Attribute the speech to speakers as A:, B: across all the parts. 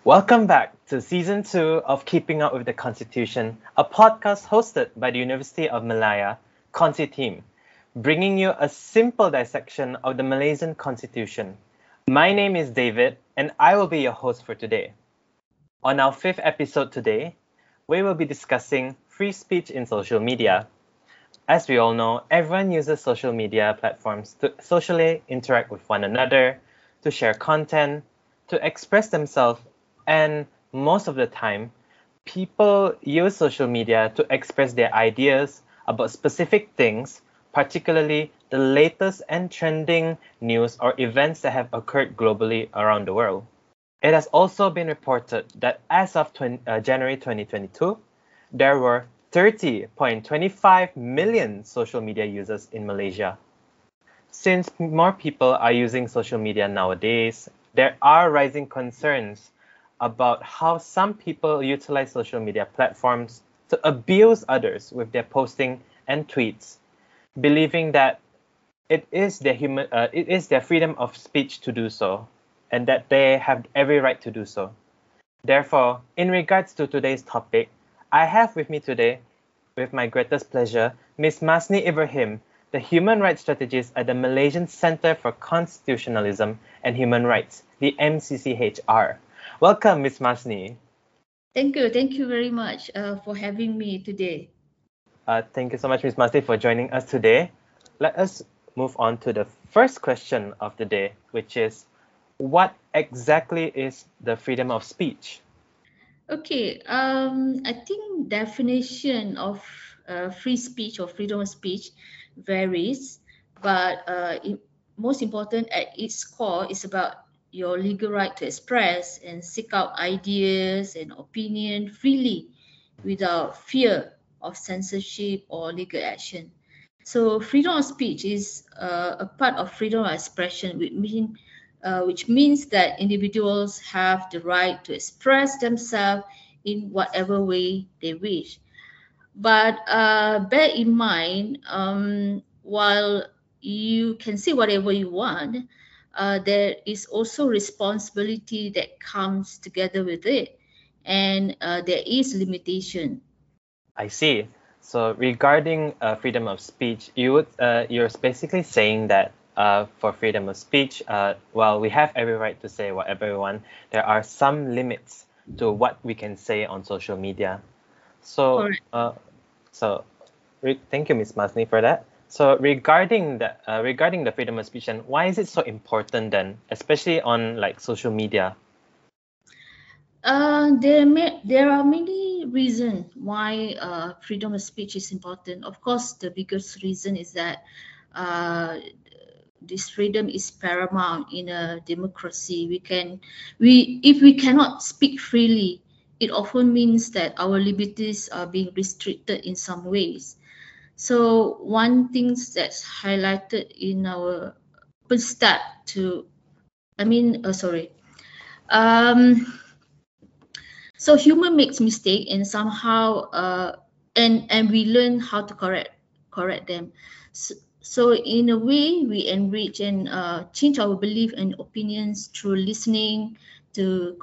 A: Welcome back to season 2 of Keeping Up with the Constitution, a podcast hosted by the University of Malaya, Consi team, bringing you a simple dissection of the Malaysian Constitution. My name is David, and I will be your host for today. On our fifth episode today, we will be discussing free speech in social media. As we all know, everyone uses social media platforms to socially interact with one another, to share content, to express themselves, and most of the time, people use social media to express their ideas about specific things, particularly the latest and trending news or events that have occurred globally around the world. It has also been reported that as of January 2022, there were 30.25 million social media users in Malaysia. Since more people are using social media nowadays, there are rising concerns about how some people utilize social media platforms to abuse others with their posting and tweets, believing that it is their freedom of speech to do so, and that they have every right to do so. Therefore, in regards to today's topic, I have with me today, with my greatest pleasure, Ms. Masni Ibrahim, the Human Rights Strategist at the Malaysian Centre for Constitutionalism and Human Rights, the MCCHR. Welcome, Ms. Masni.
B: Thank you very much for having me today.
A: Thank you so much, Ms. Masni, for joining us today. Let us move on to the first question of the day, which is, what exactly is the freedom of speech?
B: Okay, I think definition of free speech or freedom of speech varies, but most important at its core is about your legal right to express and seek out ideas and opinion freely without fear of censorship or legal action. So freedom of speech is a part of freedom of expression, which means that individuals have the right to express themselves in whatever way they wish. But bear in mind, while you can say whatever you want, there is also responsibility that comes together with it, and there is limitation.
A: I see. So regarding freedom of speech, you're basically saying that for freedom of speech, while we have every right to say whatever we want, there are some limits to what we can say on social media. So,
B: Correct.
A: thank you, Ms. Masni, for that. So regarding the freedom of speech, and why is it so important then, especially on like social media?
B: There are many reasons why freedom of speech is important. Of course, the biggest reason is that uh, this freedom is paramount in a democracy. If we cannot speak freely, it often means that our liberties are being restricted in some ways. So one thing that's highlighted in our first start to, I mean, sorry. Um, so human makes mistake and somehow and we learn how to correct them. So in a way we enrich and change our belief and opinions through listening to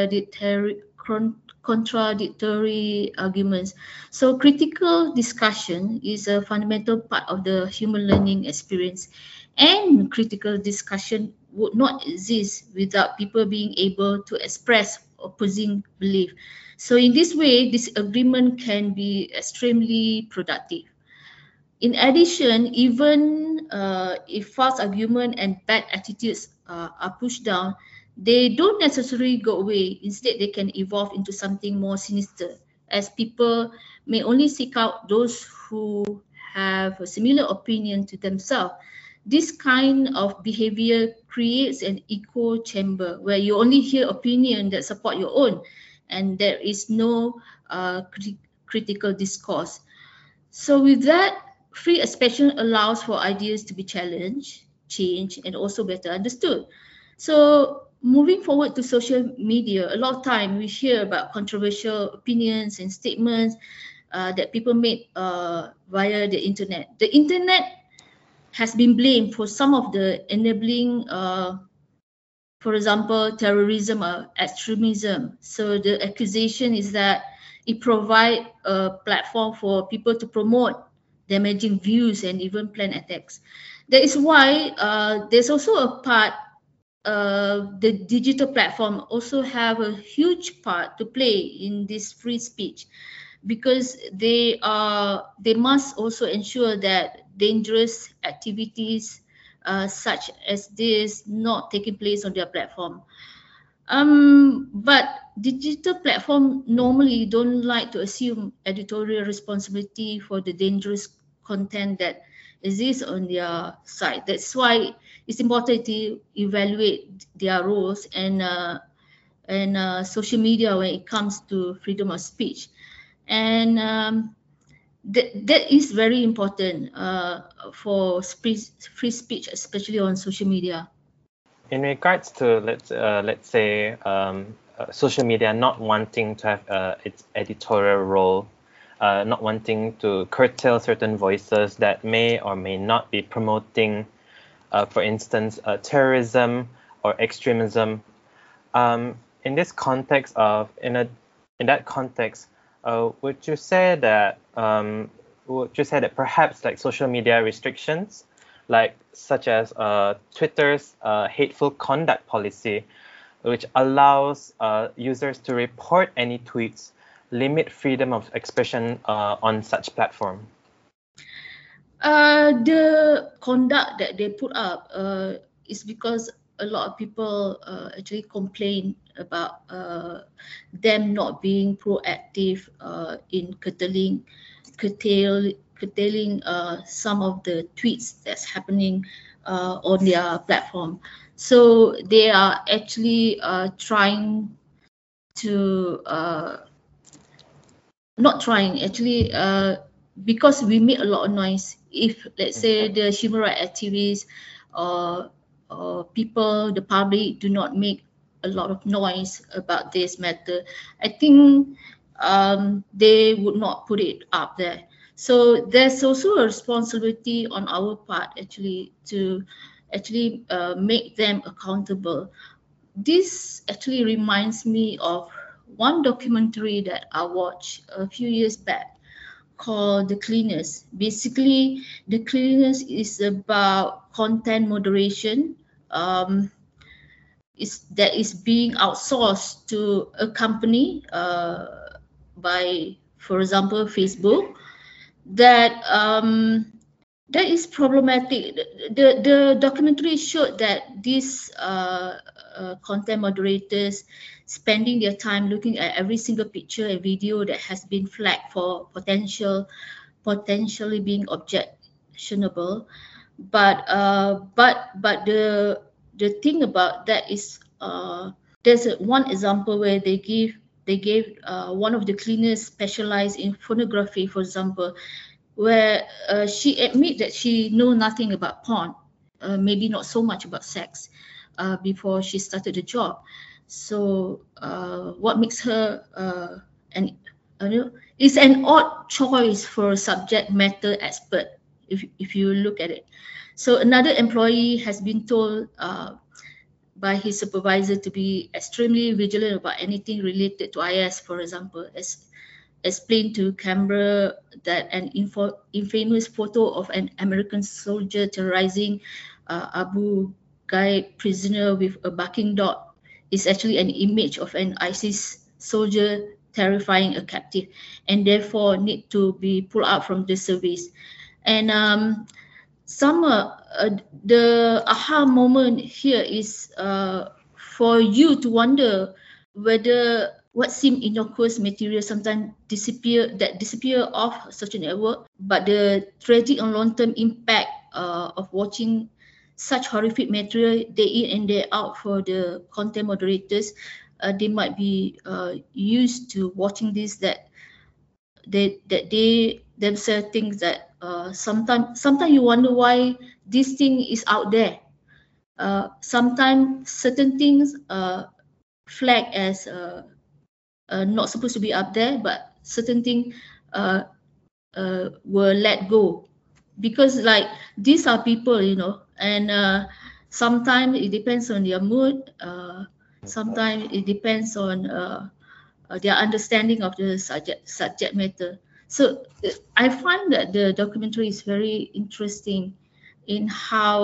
B: contradictory arguments. So critical discussion is a fundamental part of the human learning experience, and critical discussion would not exist without people being able to express opposing belief. So in this way, disagreement can be extremely productive. In addition, even if false argument and bad attitudes are pushed down, they don't necessarily go away. Instead, they can evolve into something more sinister, as people may only seek out those who have a similar opinion to themselves. This kind of behavior creates an echo chamber where you only hear opinion that support your own, and there is no critical discourse. So with that, free expression allows for ideas to be challenged, changed, and also better understood. So moving forward to social media, a lot of time we hear about controversial opinions and statements that people make via the internet. The internet has been blamed for some of the enabling for example, terrorism or extremism. So the accusation is that it provides a platform for people to promote damaging views and even plan attacks. That is why there's also a part, the digital platform also have a huge part to play in this free speech, because they must also ensure that dangerous activities such as this not taking place on their platform. But digital platform normally don't like to assume editorial responsibility for the dangerous content that exists on their site. That's why it's important to evaluate their roles and social media when it comes to freedom of speech. And that is very important for free speech, especially on social media.
A: In regards to let's say social media not wanting to have its editorial role, not wanting to curtail certain voices that may or may not be promoting, for instance, terrorism or extremism. In this context in that context, would you say that perhaps like social media restrictions, like such as Twitter's hateful conduct policy, which allows users to report any tweets, limit freedom of expression on such platform?
B: The conduct that they put up is because a lot of people actually complain about them not being proactive in curtailing some of the tweets that's happening on their platform. So they are actually trying to not trying actually because we make a lot of noise. If let's say the human rights activists or people, the public, do not make a lot of noise about this matter, I think they would not put it up there. So there's also a responsibility on our part actually to actually make them accountable. This actually reminds me of one documentary that I watched a few years back called The Cleaners. Basically, The Cleaners is about content moderation that is being outsourced to a company by, for example, Facebook, that is problematic. The documentary showed that these content moderators spending their time looking at every single picture and video that has been flagged for potentially being objectionable. But the thing about that is there's one example where they gave one of the cleaners specialized in photography, for example, where she admit that she know nothing about porn, maybe not so much about sex before she started the job. So what makes her it's an odd choice for a subject matter expert if you look at it. So another employee has been told by his supervisor to be extremely vigilant about anything related to IS, for example, as explained to camera that an infamous photo of an American soldier terrorizing Abu Ghraib prisoner with a barking dog is actually an image of an ISIS soldier terrifying a captive, and therefore need to be pulled out from the service. And the aha moment here is for you to wonder whether what seem innocuous material sometimes disappear off social network, but the tragic and long-term impact of watching such horrific material day in and day out for the content moderators, they might be used to watching this, that they themselves think that sometimes you wonder why this thing is out there. Sometimes certain things flagged as not supposed to be up there, but certain things were let go because like these are people, and Sometimes it depends on their mood. Sometimes it depends on their understanding of the subject matter. So I find that the documentary is very interesting in how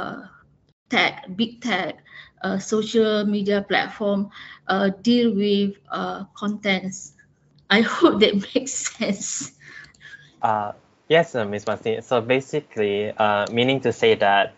B: big tech, social media platform deal with contents. I hope that makes sense.
A: Uh, yes, Ms. Masti. So basically, meaning to say that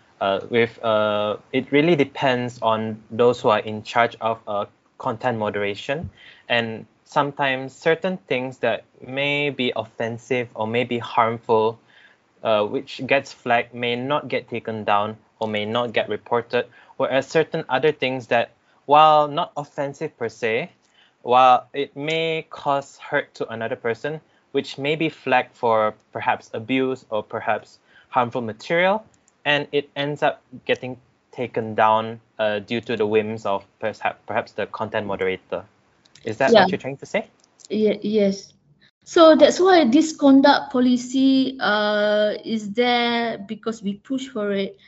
A: it really depends on those who are in charge of content moderation, and sometimes certain things that may be offensive or may be harmful, which gets flagged, may not get taken down or may not get reported, whereas certain other things that, while not offensive per se, while it may cause hurt to another person, which may be flagged for perhaps abuse or perhaps harmful material, and it ends up getting taken down due to the whims of perhaps the content moderator. Is that
B: Yeah,
A: what you're trying to say?
B: yes. So that's why this conduct policy is there because we push for it.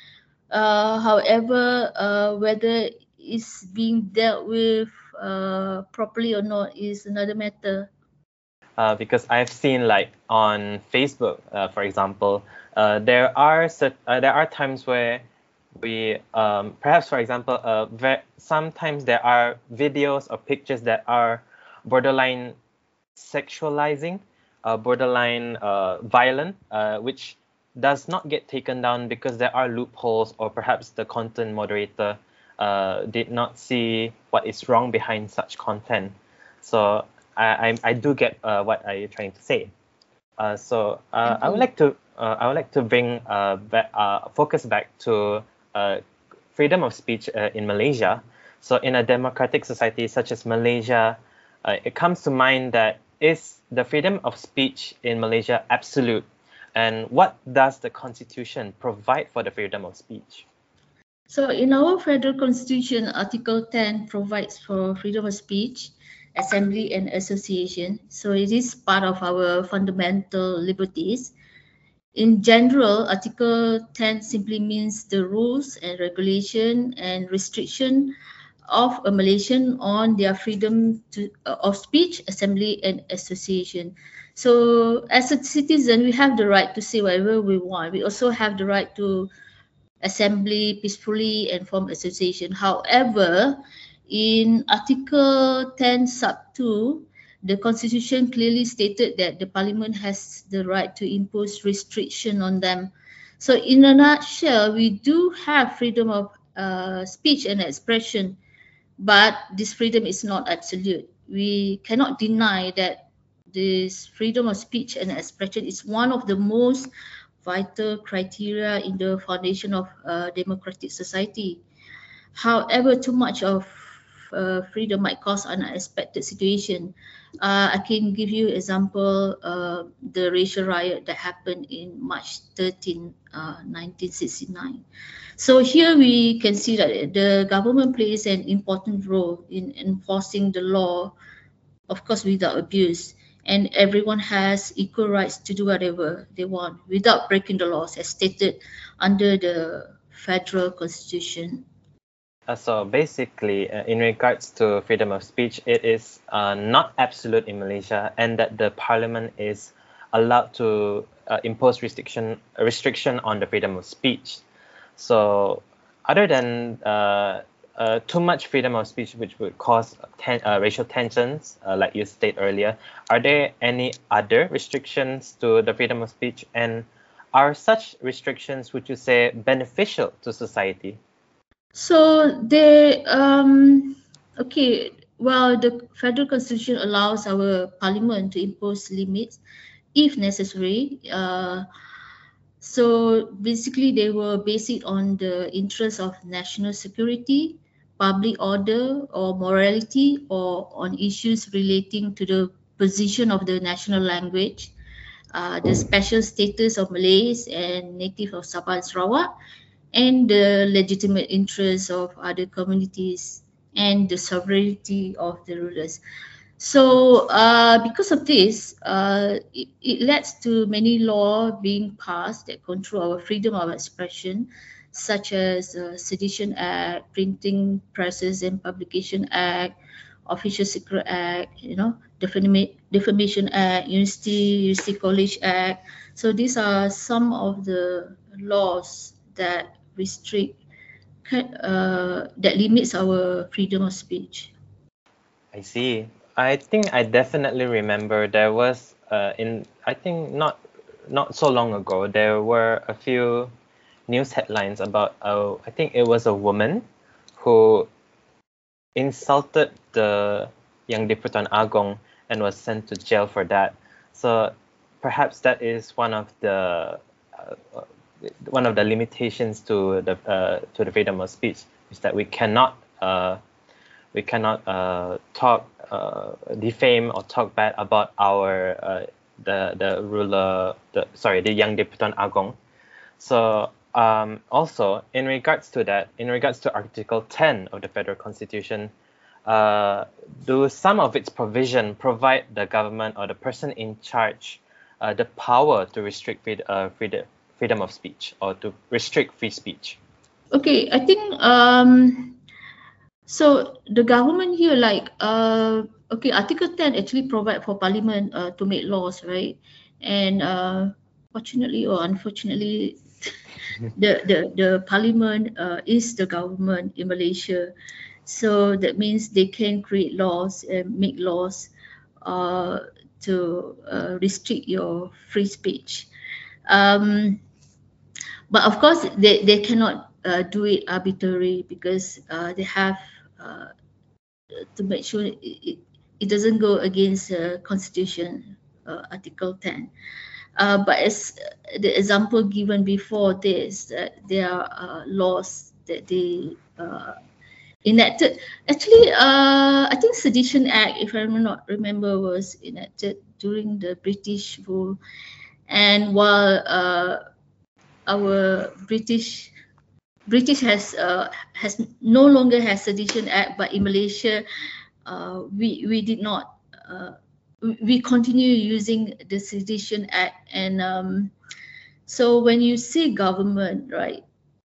B: However, whether it's being dealt with properly or not is another matter.
A: Because I've seen, like, on Facebook, for example, there are times where we perhaps, for example, sometimes there are videos or pictures that are borderline sexualizing, borderline violent, which does not get taken down because there are loopholes, or perhaps the content moderator did not see what is wrong behind such content. So I do get what are you trying to say.
B: Thank
A: I would
B: you.
A: like to bring focus back to freedom of speech in Malaysia. So in a democratic society such as Malaysia, it comes to mind that, is the freedom of speech in Malaysia absolute? And what does the Constitution provide for the freedom of speech?
B: So in our federal constitution, Article 10 provides for freedom of speech, assembly and association. So it is part of our fundamental liberties. In general, Article 10 simply means the rules and regulation and restriction of a Malaysian on their freedom of speech, assembly, and association. So, as a citizen, we have the right to say whatever we want. We also have the right to assembly peacefully and form association. However, in Article 10 sub 2, the Constitution clearly stated that the Parliament has the right to impose restriction on them. So in a nutshell, we do have freedom of speech and expression, but this freedom is not absolute. We cannot deny that this freedom of speech and expression is one of the most vital criteria in the foundation of a democratic society. However, too much of freedom might cause unexpected situation. I can give you example, the racial riot that happened in March 13, 1969. So here we can see that the government plays an important role in enforcing the law, of course without abuse. And everyone has equal rights to do whatever they want without breaking the laws as stated under the federal constitution.
A: So basically, in regards to freedom of speech, it is not absolute in Malaysia, and that the parliament is allowed to impose restriction on the freedom of speech. So, other than too much freedom of speech, which would cause racial tensions, like you stated earlier, are there any other restrictions to the freedom of speech, and are such restrictions, would you say, beneficial to society?
B: So okay, well, the federal constitution allows our parliament to impose limits if necessary. So basically, they will base it on the interest of national security, public order, or morality, or on issues relating to the position of the national language, the special status of Malays and native of Sabah and Sarawak, and the legitimate interests of other communities and the sovereignty of the rulers. So, because of this, it leads to many laws being passed that control our freedom of expression, such as Sedition Act, Printing Presses and Publication Act, Official Secret Act, Defamation Act, University College Act. So these are some of the laws that restrict, that limits our freedom of speech.
A: I see. I think I definitely remember there was I think not so long ago there were a few news headlines about I think it was a woman who insulted the Yang di-Pertuan Agong and was sent to jail for that. So perhaps that is one of the limitations to the freedom of speech, is that we cannot talk defame or talk bad about our the ruler, the Yang di-Pertuan Agong. So also in regards to Article 10 of the Federal Constitution, do some of its provision provide the government or the person in charge the power to restrict freedom of speech or to restrict free speech?
B: Okay, I think so the government here, Article 10 actually provide for Parliament to make laws, right? And fortunately or unfortunately, the Parliament is the government in Malaysia. So that means they can create laws and make laws to restrict your free speech. But of course, they cannot do it arbitrarily, because they have to make sure it doesn't go against Constitution, Article 10. But as the example given before this, that there are laws that they enacted. Actually, I think Sedition Act, if I remember, was enacted during the British rule. And while our British has no longer has Sedition Act, but in Malaysia, we did not. We continue using the Sedition Act, and so when you see government, right?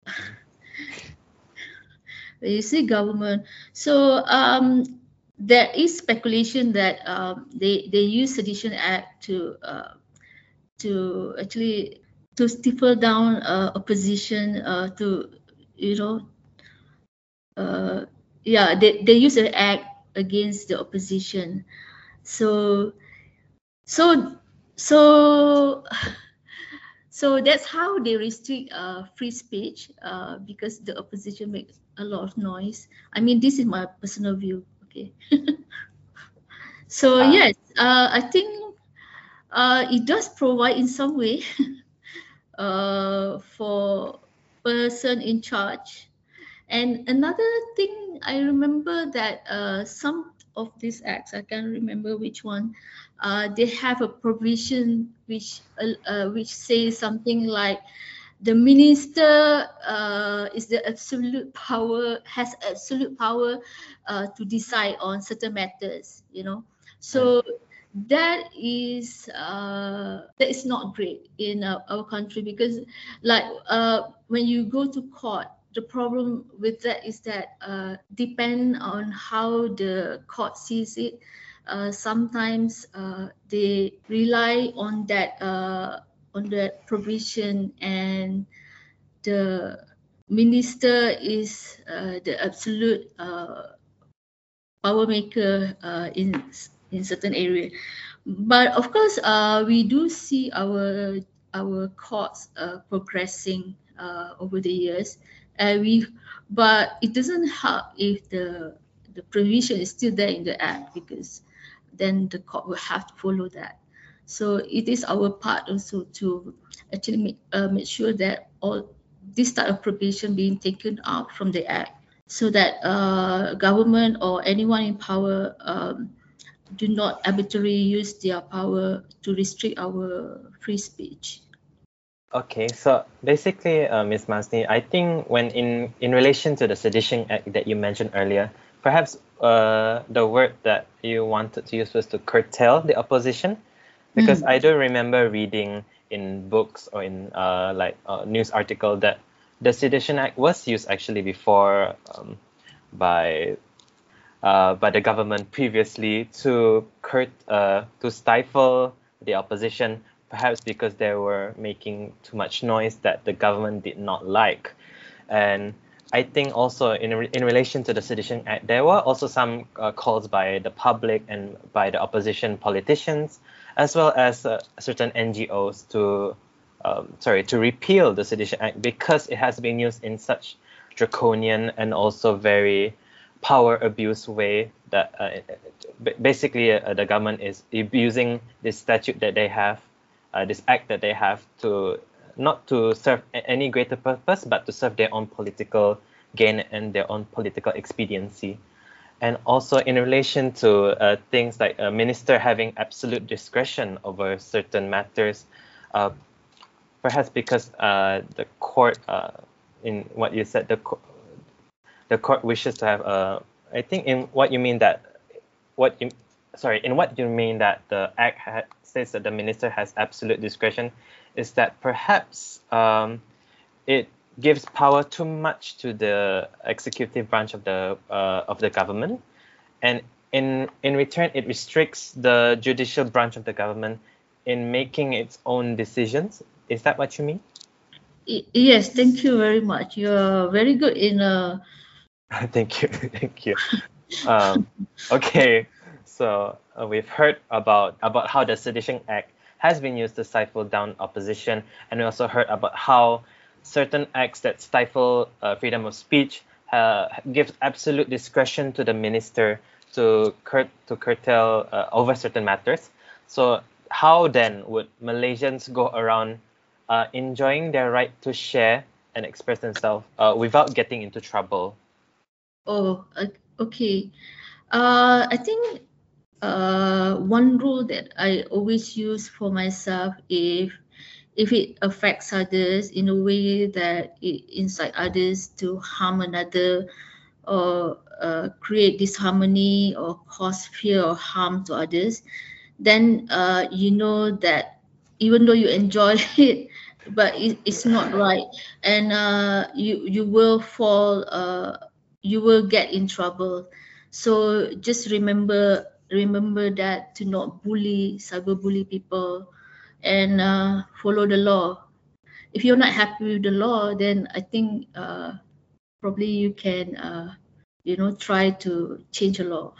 B: When you see government, so there is speculation that they use Sedition Act to actually to stifle down opposition, they use an act against the opposition. So that's how they restrict free speech, because the opposition makes a lot of noise. I mean, this is my personal view. Okay. So yes, I think it does provide in some way for person in charge. And another thing, I remember that some of these acts, I can't remember which one, they have a provision which says something like the minister has absolute power to decide on certain matters, So that is not great in our country, because when you go to court, the problem with that is that depend on how the court sees it. Sometimes they rely on that provision, and the minister is the absolute power maker in certain area. But of course, we do see our courts progressing over the years. But it doesn't help if the provision is still there in the act, because then the court will have to follow that. So it is our part also to actually make sure that all this type of provision being taken out from the act, so that government or anyone in power do not arbitrarily use their power to restrict our free speech.
A: Okay, so basically, Ms. Masni, I think when in relation to the Sedition Act that you mentioned earlier, perhaps the word that you wanted to use was to curtail the opposition, because I do remember reading in books or in news article that the Sedition Act was used actually before by the government previously to stifle the opposition, perhaps because they were making too much noise that the government did not like. And I think also in relation to the Sedition Act, there were also some calls by the public and by the opposition politicians, as well as certain NGOs to repeal the Sedition Act because it has been used in such draconian and also very power abuse way that basically the government is abusing this statute that they have, this act that they have to not to serve any greater purpose, but to serve their own political gain and their own political expediency. And also in relation to things like a minister having absolute discretion over certain matters, perhaps because the court, in what you said, the court wishes to have I think in what you mean that the act says that the minister has absolute discretion is that perhaps it gives power too much to the executive branch of the government, and in return it restricts the judicial branch of the government in making its own decisions. Is that what you mean?
B: Yes, thank you very much. You're very good in
A: Thank you. Okay, so we've heard about how the Sedition Act has been used to stifle down opposition, and we also heard about how certain acts that stifle freedom of speech give absolute discretion to the minister to curtail over certain matters. So how then would Malaysians go around enjoying their right to share and express themselves without getting into trouble?
B: Oh, okay. I think one rule that I always use for myself, if it affects others in a way that it incite others to harm another or create disharmony or cause fear or harm to others, then you know that even though you enjoy it, but it's not right, and you will fall, you will get in trouble. So just remember that to not cyberbully people, and follow the law. If you're not happy with the law, then I think probably you can try to change the law.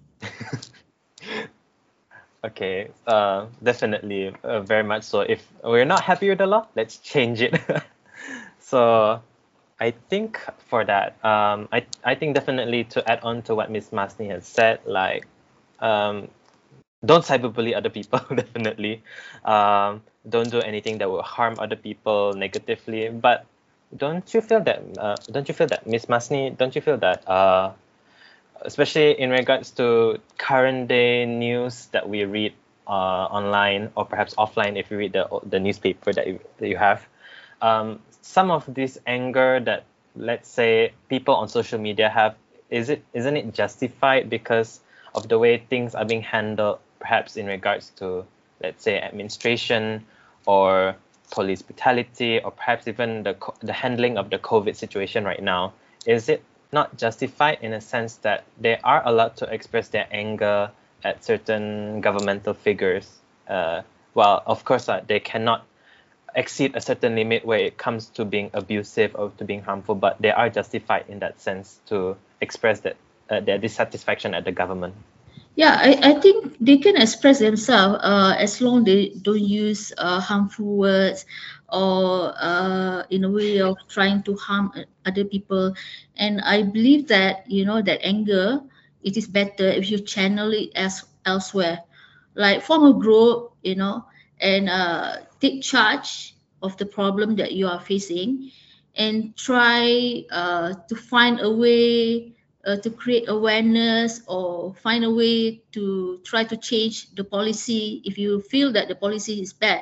A: Okay, definitely, very much so. If we're not happy with the law, let's change it. So I think for that, I think definitely to add on to what Miss Masni has said, like, don't cyberbully other people, definitely. Don't do anything that will harm other people negatively. But don't you feel that, Miss Masni, don't you feel that, especially in regards to current day news that we read online or perhaps offline if you read the newspaper that you have, some of this anger that, let's say, people on social media have, isn't it justified because of the way things are being handled, perhaps in regards to, let's say, administration or police brutality, or perhaps even the handling of the COVID situation right now? Is it not justified in a sense that they are allowed to express their anger at certain governmental figures? Well, of course, they cannot exceed a certain limit where it comes to being abusive or to being harmful, but they are justified in that sense to express that their dissatisfaction at the government.
B: Yeah, I think they can express themselves as long they don't use harmful words or in a way of trying to harm other people. And I believe that, that anger, it is better if you channel it elsewhere, like form a group, and take charge of the problem that you are facing, and try to find a way to create awareness, or find a way to try to change the policy if you feel that the policy is bad.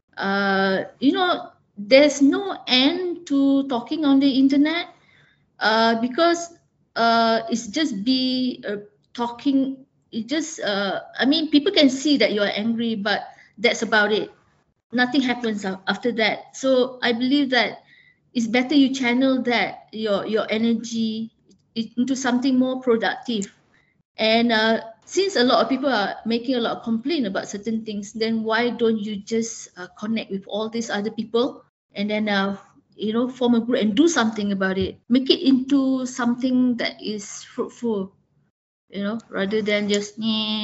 B: There's no end to talking on the internet, because it's just be talking. It just, people can see that you are angry, but that's about it. Nothing happens after that. So I believe that it's better you channel that your energy into something more productive. And since a lot of people are making a lot of complaint about certain things, then why don't you just connect with all these other people and then form a group and do something about it, make it into something that is fruitful, rather than just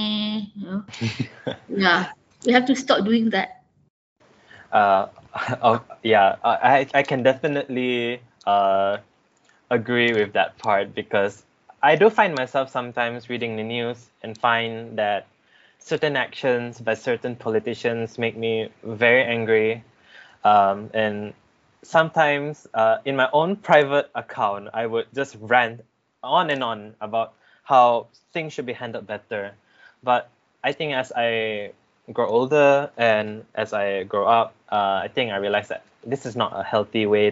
B: yeah, we have to stop doing that.
A: Yeah, I can definitely agree with that part, because I do find myself sometimes reading the news and find that certain actions by certain politicians make me very angry. And sometimes in my own private account, I would just rant on and on about how things should be handled better. But I think as I grow older and as I grow up, I think I realize that this is not a healthy way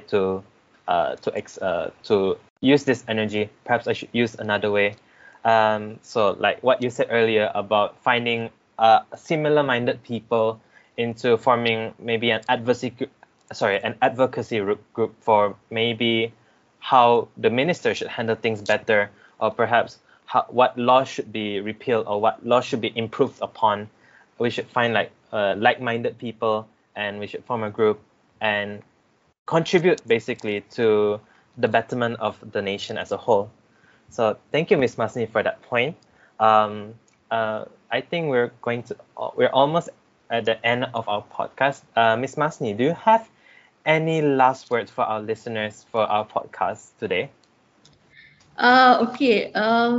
A: to use this energy. Perhaps I should use another way. So like what you said earlier about finding similar-minded people into forming maybe an advocacy group for maybe how the minister should handle things better, or perhaps what laws should be repealed or what laws should be improved upon. We should find like-minded people, and we should form a group and contribute basically to the betterment of the nation as a whole. So thank you, Ms. Masni, for that point. I think we're almost at the end of our podcast. Ms. Masni, do you have any last words for our listeners for our podcast today?
B: Okay.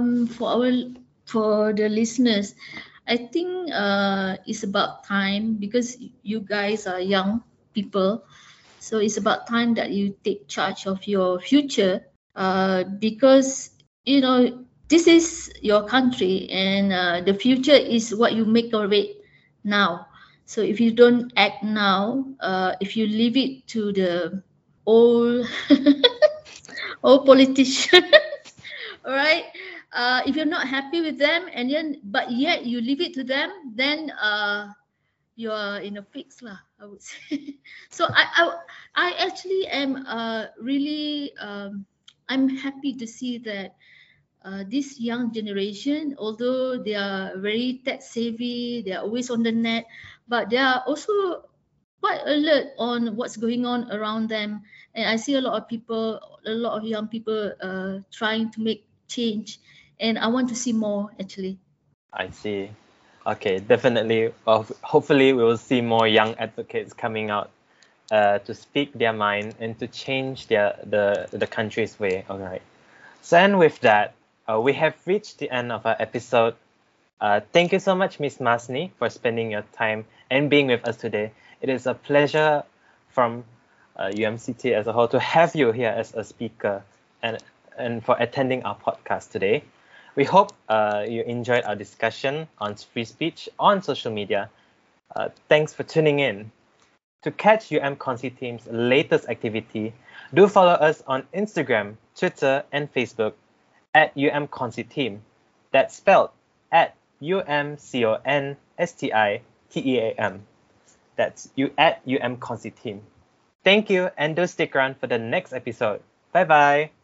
B: For the listeners, I think it's about time, because you guys are young people, so it's about time that you take charge of your future. Because this is your country, and the future is what you make of it now. So if you don't act now, if you leave it to the old old politicians, all right, if you're not happy with them, and then but yet you leave it to them, then you are in a fix lah, I would say. So I actually am really I'm happy to see that this young generation, although they are very tech savvy, they are always on the net, but they are also quite alert on what's going on around them. And I see a lot of young people trying to make change, and I want to see more actually.
A: I see. Okay, definitely. Well, hopefully, we will see more young advocates coming out to speak their mind and to change the country's way. All right. So, and with that, we have reached the end of our episode. Thank you so much, Ms. Masni, for spending your time and being with us today. It is a pleasure from UMCT as a whole to have you here as a speaker and for attending our podcast today. We hope you enjoyed our discussion on free speech on social media. Thanks for tuning in. To catch UM Team's latest activity, do follow us on Instagram, Twitter, and Facebook at Team. That's spelled at UMCONSTITEAM. That's at Team. Thank you, and do stick around for the next episode. Bye bye.